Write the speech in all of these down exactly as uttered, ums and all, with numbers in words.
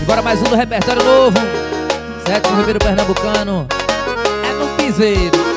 Agora mais um do repertório novo, Edson Ribeiro Pernambucano. É no piseiro.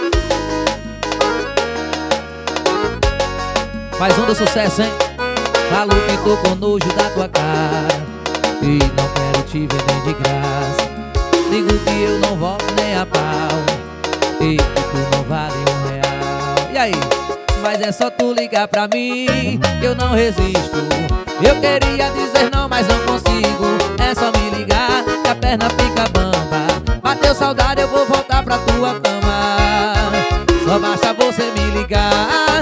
Mais um do sucesso, hein? Falo que tô com nojo da tua cara e não quero te ver nem de graça. Digo que eu não volto nem a pau e que tu não vale um real. E aí? Mas é só tu ligar pra mim, eu não resisto. Eu queria dizer não, mas não consigo. É só me ligar que a perna fica bamba. Bateu saudade, eu vou voltar pra tua cama. Só basta você me ligar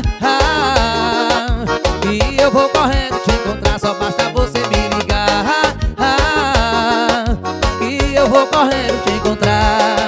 e eu vou correndo te encontrar. Só basta você me ligar e eu vou correndo te encontrar.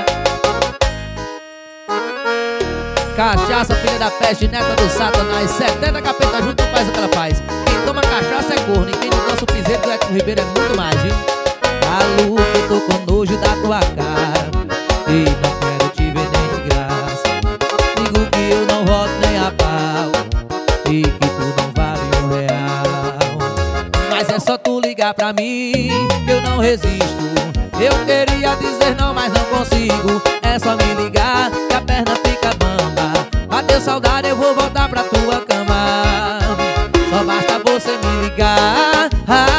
Cachaça, filha da peste, neta do satanás. setenta capeta junto faz o que ela faz. Quem toma cachaça é corno e quem não dança o piseiro do Edson Ribeiro é muito mais, viu? Maluco, eu tô com nojo da tua cara e não quero te ver nem de graça. Digo que eu não volto nem a pau e que tu não vale um real. Mas é só tu ligar pra mim, eu não resisto. Eu queria dizer não, mas não consigo. É só me ligar que a perna fica bamba. Bateu saudade, eu vou voltar pra tua cama. Só basta você me ligar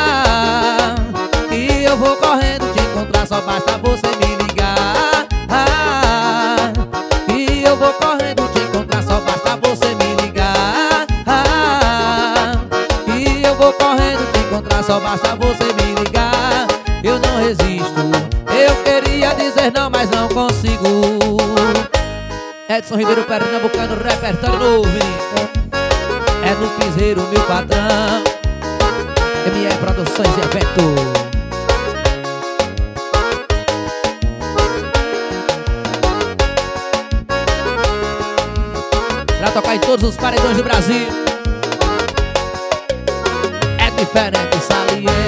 e eu vou correndo te encontrar. Só basta você me ligar e eu vou correndo te encontrar. Só basta você me ligar e eu vou correndo te encontrar. Só basta você me ligar, eu não resisto. Eu queria dizer não, mas não consigo. Edson Ribeiro Pernambucano, repertório novo. É no piseiro, meu patrão. M E Produções e Evento. Pra tocar em todos os paredões do Brasil. É diferente, saliente.